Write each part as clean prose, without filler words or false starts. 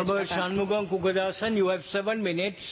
Honorable Shanmugam Kukadasan, you have 7 minutes.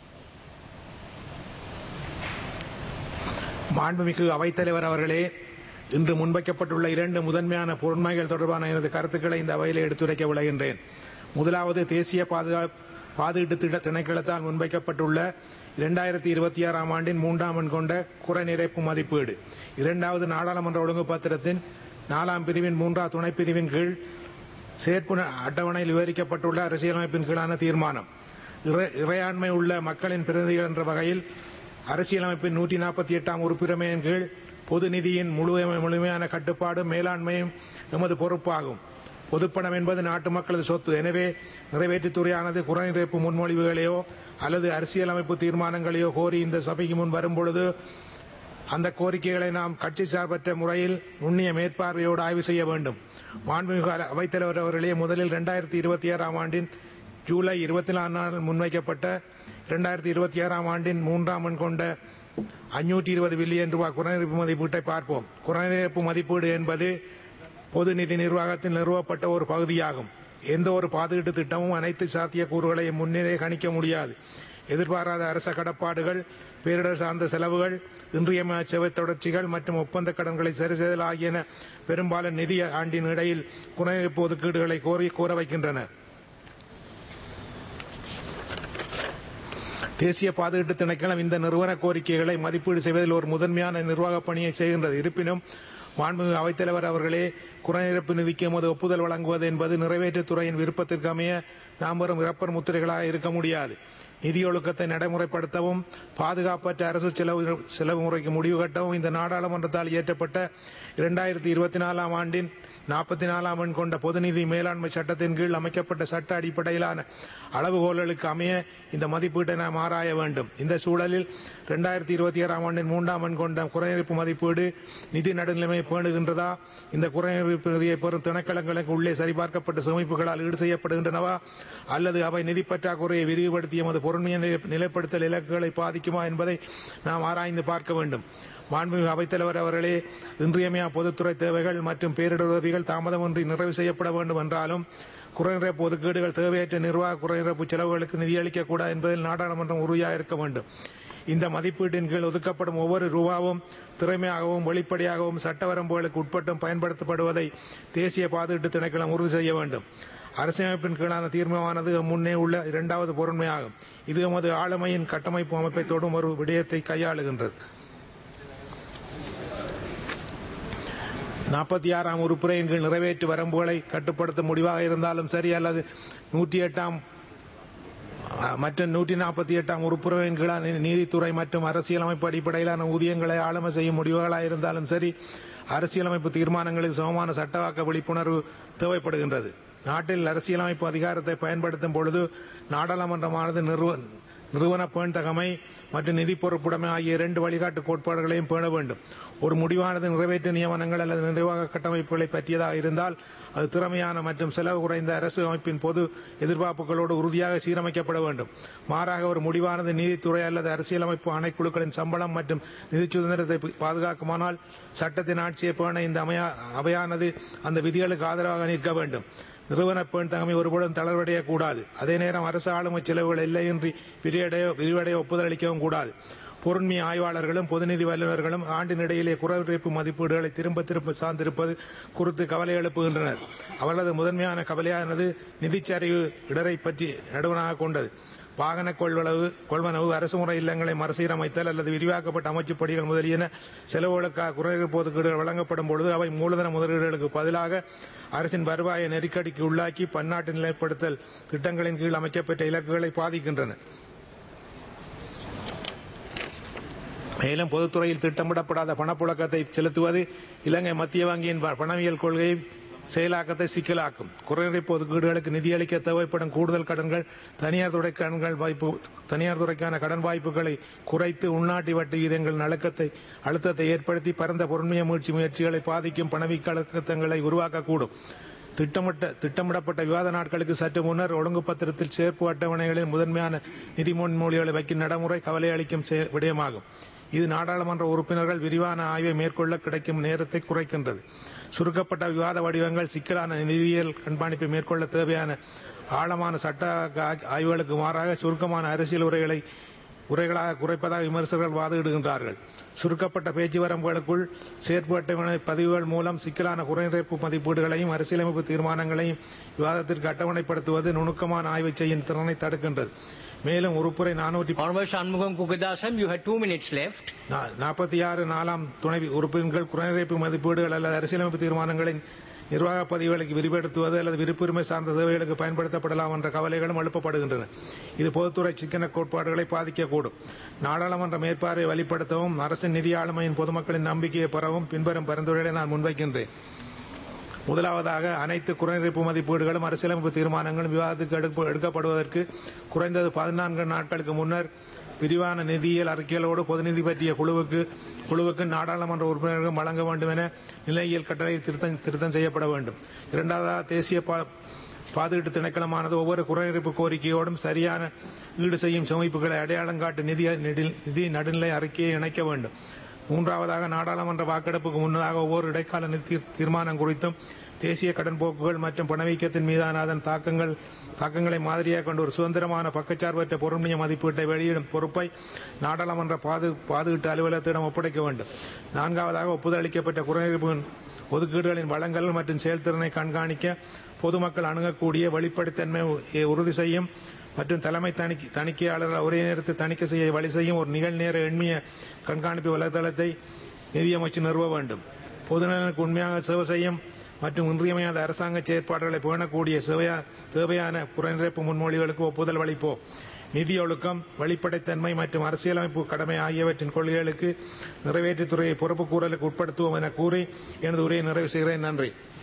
மாண்புமிகு அவைத்தலைவர் அவர்களே, இன்று முன்வைக்கப்பட்டுள்ள 2 முதன்மையான பொருண்மைகள் தொடர்பான எனது கருத்துக்களை இந்த அவையில் எடுத்துரைக்க விளைகின்றேன். முதலாவது, தேசிய பாதுகாப்பு திணைக்களத்தால் முன்வைக்கப்பட்டுள்ள 2026ஆம் ஆண்டின் 3ஆம் எண் கொண்ட குறைநிறைப்பு மதிப்பீடு. இரண்டாவது, நாடாளுமன்ற ஒழுங்கு பத்திரத்தின் 4ஆம் பிரிவின் 3ஆம் துணைப்பிரிவின் கீழ் செயற்பு அட்டவணையில் விவரிக்கப்பட்டுள்ள அரசியலமைப்பின் கீழான தீர்மானம். இறையாண்மை உள்ள மக்களின் பிரதிநிதிகள் என்ற வகையில் அரசியலமைப்பின் 148ஆம் உறுப்புரிமையின் கீழ் பொது நிதியின் முழுமையான கட்டுப்பாடு மேலாண்மையும் எமது பொறுப்பாகும். பொதுப்பணம் என்பது நாட்டு மக்களது சொத்து. எனவே நிறைவேற்றுத்துறையானது குறைநிறைப்பு முன்மொழிவுகளையோ அல்லது அரசியலமைப்பு தீர்மானங்களையோ கோரி இந்த சபைக்கு முன் வரும்பொழுது அந்த கோரிக்கைகளை நாம் கட்சி சார்பற்ற முறையில் நுண்ணிய மேற்பார்வையோடு ஆய்வு செய்ய வேண்டும். மாண்புமிகு அவைத்தலைவர் அவர்களே, முதலில் 2026ஆம் ஆண்டின் ஜூலை 24 நாள் முன்வைக்கப்பட்ட 2026ஆம் ஆண்டின் 3ஆம் எண் கொண்ட 520 பில்லியன் ரூபாய் குறைநிறைப்பு மதிப்பீட்டை பார்ப்போம். குறைநிறைப்பு மதிப்பீடு என்பது பொது நிதி நிர்வாகத்தில் நிறுவப்பட்ட ஒரு பகுதியாகும். எந்த ஒரு பாதுகாப்பு திட்டமும் அனைத்து சாத்திய கூறுகளையும் முன்னரே கணிக்க முடியாது. எதிர்பாராத அரச கடப்பாடுகள், பேரிடர் சார்ந்த செலவுகள், இன்றியமையா சேவை தொடர்ச்சிகள் மற்றும் ஒப்பந்த கடன்களை சரிசெய்தல் ஆகியன பெரும்பாலும் நிதி ஆண்டின் இடையில் குறைநிறைப்பு ஒதுக்கீடுகளை கோர வைக்கின்றன. தேசிய பாதுகாப்பு திணைக்களம் இந்த நிறுவன கோரிக்கைகளை மதிப்பீடு செய்வதில் ஒரு முதன்மையான நிர்வாக பணியை செய்கின்றது. இருப்பினும் மாண்புமிகு அவைத்தலைவர் அவர்களே, குறைநிறைப்பு நிதிக்கு எமது ஒப்புதல் வழங்குவது என்பது நிறைவேற்றுத்துறையின் விருப்பத்திற்கு அமைய நாம் வரும் இறப்பர் முத்திரைகளாக இருக்க முடியாது. நிதி ஒழுக்கத்தை நடைமுறைப்படுத்தவும் பாதுகாப்பற்ற அரசு செலவு முறைக்கு முடிவு கட்டவும் இந்த நாடாளுமன்றத்தால் இயற்றப்பட்ட 2024ஆம் ஆண்டின் 44ஆம் எண் கொண்ட பொதுநிதி மேலாண்மை சட்டத்தின் கீழ் அமைக்கப்பட்ட சட்ட அடிப்படையிலான அளவுகோல்களுக்கு அமைய இந்த மதிப்பீட்டை நாம் ஆராய வேண்டும். இந்த சூழலில் 2026ஆம் ஆண்டின் 3ஆம் எண் கொண்ட குறைநிறைப்பு மதிப்பீடு நிதி நடுநிலைமையை பேணுகின்றதா, இந்த குறைநிறைப்பு நிதியை பெறும் திணைக்களங்களுக்கு உள்ளே சரிபார்க்கப்பட்ட சேமிப்புகளால் ஈடு செய்யப்படுகின்றனவா, அல்லது அவை நிதி பற்றாக்குறையை விரிவுபடுத்திய எமது பொருண்மையை நிலைப்படுத்தல் இலக்குகளை பாதிக்குமா என்பதை நாம் ஆராய்ந்து பார்க்க வேண்டும். மாண்புமிகு அவைத்தலைவர் அவர்களே, இன்றியமையா பொதுத்துறை தேவைகள் மற்றும் பேரிடர் உதவிகள் தாமதமின்றி நிறைவு செய்யப்பட வேண்டும் என்றாலும் குறைநிறைப்பு ஒதுக்கீடுகள் தேவையற்ற நிர்வாக குறைநிறைப்பு செலவுகளுக்கு நிதியளிக்கக்கூடாது என்பதில் நாடாளுமன்றம் உறுதியாக இருக்க வேண்டும். இந்த மதிப்பீட்டின் கீழ் ஒதுக்கப்படும் ஒவ்வொரு ரூபாவும் திறமையாகவும் வெளிப்படையாகவும் சட்ட வரம்புகளுக்கு உட்பட்டும் பயன்படுத்தப்படுவதை தேசிய பாதுகாப்பு திணைக்களம் உறுதி செய்ய வேண்டும். அரசியலமைப்பின் கீழான தீர்மானமானது முன்னே உள்ள 2வது பொருண்மையாகும். இது எமது ஆளுமையின் கட்டமைப்பு அமைப்பை தொடும் ஒரு விடயத்தை கையாளுகின்றது. 46ஆம் உறுப்புரையின் கீழ் நிறைவேற்று வரம்புகளை கட்டுப்படுத்த முடிவாக இருந்தாலும் சரி, அல்லது 108ஆம் மற்றும் 148ஆம் உறுப்புரையின் கீழான நீதித்துறை மற்றும் அரசியலமைப்பு அடிப்படையிலான ஊதியங்களை ஆளுமை செய்யும் முடிவுகளாக இருந்தாலும் சரி, அரசியலமைப்பு தீர்மானங்களில் சமமான சட்டவாக்க விழிப்புணர்வு தேவைப்படுகின்றது. நாட்டில் அரசியலமைப்பு அதிகாரத்தை பயன்படுத்தும் பொழுது நாடாளுமன்றமானது நிறுவன பேண்தகமை மற்றும் நிதி பொறுப்புடைமை ஆகிய 2 வழிகாட்டு கோட்பாடுகளையும் பேண வேண்டும். ஒரு முடிவானது நிறைவேற்று நியமனங்கள் அல்லது நிர்வாக கட்டமைப்புகளை பற்றியதாக இருந்தால் அது திறமையான மற்றும் செலவு குறைந்த அரசு அமைப்பின் பொது எதிர்பார்ப்புகளோடு உறுதியாக சீரமைக்கப்பட வேண்டும். மாறாக ஒரு முடிவானது நீதித்துறை அல்லது அரசியலமைப்பு ஆணைக்குழுக்களின் சம்பளம் மற்றும் நிதி சுதந்திரத்தை பாதுகாக்குமானால் சட்டத்தின் ஆட்சியை பேண இந்த அவையானது அந்த விதிகளுக்கு ஆதரவாக நிற்க வேண்டும். நிறுவன பேண்தகமை ஒருபோதும் தளர்வடையக்கூடாது. அதே நேரம் அரசு ஆளுமை செலவுகள் எல்லையின்றி விரிவடைய ஒப்புதல் அளிக்கவும் கூடாது. பொருண்மை ஆய்வாளர்களும் பொதுநிதி வல்லுநர்களும் ஆண்டின் இடையிலே குறைநிறைப்பு மதிப்பீடுகளை திரும்ப சார்ந்திருப்பது குறித்து கவலை எழுப்புகின்றனர். அவர்களது முதன்மையான கவலையானது நிதிச்சரிவு இடரை பற்றி நடுவனாக கொண்டது. வாகன கொள்வனவு, அரசு முறை இல்லங்களை மறுசீரமைத்தல் அல்லது விரிவாக்கப்பட்ட அமைச்சுப்படிகள் முதலியன செலவுகளுக்காக குறைநிறைப்பு ஒதுக்கீடுகள் வழங்கப்படும் பொழுது அவை மூலதன முதலீடுகளுக்கு பதிலாக அரசின் வருவாயை நெருக்கடிக்கு உள்ளாக்கி பன்னாட்டு நிலைப்படுத்தல் திட்டங்களின் கீழ் அமைக்கப்பட்ட இலக்குகளை பாதிக்கின்றன. மேலும் பொதுத்துறையில் திட்டமிடப்படாத பணப்புழக்கத்தை செலுத்துவது இலங்கை மத்திய வங்கியின் பணவியல் கொள்கையை செயலாக்கத்தை சிக்கலாக்கும். குறைநிறைப்பு ஒதுக்கீடுகளுக்கு நிதியளிக்க தேவைப்படும் கூடுதல் கடன்கள் தனியார் துறைக்கான கடன் வாய்ப்புகளை குறைத்து உள்நாட்டு வட்டி விகிதங்கள் அழுத்தத்தை ஏற்படுத்தி பரந்த பொருண்மைய மீட்சி முயற்சிகளை பாதிக்கும் பணவீக்கங்களை உருவாக்கக்கூடும். திட்டமிடப்பட்ட விவாத நாட்களுக்கு சற்று முன்னர் ஒழுங்கு பத்திரத்தில் சேர்ப்பு அட்டவணைகளில் முதன்மையான நிதி முன்மொழிவுகளை வைக்கும் நடைமுறை கவலை அளிக்கும் விடயமாகும். இது நாடாளுமன்ற உறுப்பினர்கள் விரிவான ஆய்வை மேற்கொள்ள கிடைக்கும் நேரத்தை குறைக்கின்றது. சுருக்கப்பட்ட விவாத வடிவங்கள் சிக்கலான நிதியியல் கண்காணிப்பை மேற்கொள்ள தேவையான ஆழமான சட்ட ஆய்வுகளுக்கு மாறாக சுருக்கமான அரசியல் உரைகளாக குறைப்பதாக விமர்சகர்கள் வாதிடுகின்றார்கள். சுருக்கப்பட்ட பேச்சு வரம்புகளுக்குள் செயற்பாட்டு பதிவுகள் மூலம் சிக்கலான குறைநிறைப்பு மதிப்பீடுகளையும் அரசியலமைப்பு தீர்மானங்களையும் விவாதத்திற்கு அட்டவணைப்படுத்துவது நுணுக்கமான ஆய்வு செய்யும் திறனை தடுக்கின்றது. மேலும் உறுப்புரை 46 4ஆம் துணை உறுப்பினர்கள் குறைநிறைப்பு மதிப்பீடுகள் அல்லது அரசியலமைப்பு தீர்மானங்களின் நிர்வாக பதிவுகளுக்கு விரிவுபடுத்துவது அல்லது விருப்புரிமை சார்ந்த தேவைகளுக்கு பயன்படுத்தப்படலாம் என்ற கவலைகளும் எழுப்பப்படுகின்றன. இது பொதுத்துறை சிக்கன கோட்பாடுகளை பாதிக்கக்கூடும். நாடாளுமன்ற மேற்பார்வை வலுப்படுத்தவும் அரசின் நிதி ஆளுமையின் பொதுமக்களின் நம்பிக்கையை பெறவும் பின்வரும் பரிந்துரைகளை நான் முன்வைக்கின்றேன். முதலாவதாக, அனைத்து குறைநிறைப்பு மதிப்பீடுகளும் அரசியலமைப்பு தீர்மானங்களும் விவாதத்துக்கு எடுக்கப்படுவதற்கு குறைந்தது 14 நாட்களுக்கு முன்னர் விரிவான நிதியியல் அறிக்கைகளோடு பொதுநிதி பற்றிய குழுவுக்கு நாடாளுமன்ற உறுப்பினர்கள் வழங்க வேண்டும் என நிலையியல் கட்டளை திருத்தம் செய்யப்பட வேண்டும். இரண்டாவதாக, தேசிய பாதுகாப்பு திணைக்களமானது ஒவ்வொரு குறைநிறைப்பு கோரிக்கையோடும் சரியான ஈடு செய்யும் சமைப்புகளை அடையாளம் காட்டு நிதி நடுநிலை அறிக்கையை இணைக்க வேண்டும். மூன்றாவதாக, நாடாளுமன்ற வாக்கெடுப்புக்கு முன்னதாக ஒவ்வொரு இடைக்கால நிதி தீர்மானம் குறித்தும் தேசிய கடன் போக்குகள் மற்றும் பணவீக்கத்தின் மீதான அதன் தாக்கங்களை மாதிரியாக கொண்டு ஒரு சுதந்திரமான பக்கச்சார்பற்ற பொருண்மைய மதிப்பீட்டை வெளியிடும் பொறுப்பை நாடாளுமன்ற பாதுகாப்பு அலுவலகத்திடம் ஒப்படைக்க வேண்டும். நான்காவதாக, ஒப்புதல் அளிக்கப்பட்ட குறைநிறைப்பு ஒதுக்கீடுகளின் வளங்கள் மற்றும் செயல்திறனை கண்காணிக்க பொதுமக்கள் அணுகக்கூடிய வெளிப்படைத்தன்மையை உறுதி செய்யும் மற்றும் தலைமை தணிக்கையாளர்கள் ஒரே நேரத்தில் தணிக்கை செய்ய வழி செய்யும் ஒரு நிகழ்நேர எண்ணிய கண்காணிப்பு வலைதளத்தை நிதியமைச்சு நிறுவ வேண்டும். பொதுநலனுக்கு உண்மையாக சேவை செய்யும் மற்றும் இன்றியமையாத அரசாங்க செயற்பாடுகளை பேணக்கூடிய தேவையான குறைநிறைப்பு முன்மொழிகளுக்கு ஒப்புதல் அளிப்போம். நிதி ஒழுக்கம், வெளிப்படைத்தன்மை மற்றும் அரசியலமைப்பு கடமை ஆகியவற்றின் கொள்கைகளுக்கு நிறைவேற்றுத்துறையை பொறுப்பு கூறலுக்கு உட்படுத்துவோம் என கூறி எனது உரையை நிறைவு செய்கிறேன். நன்றி.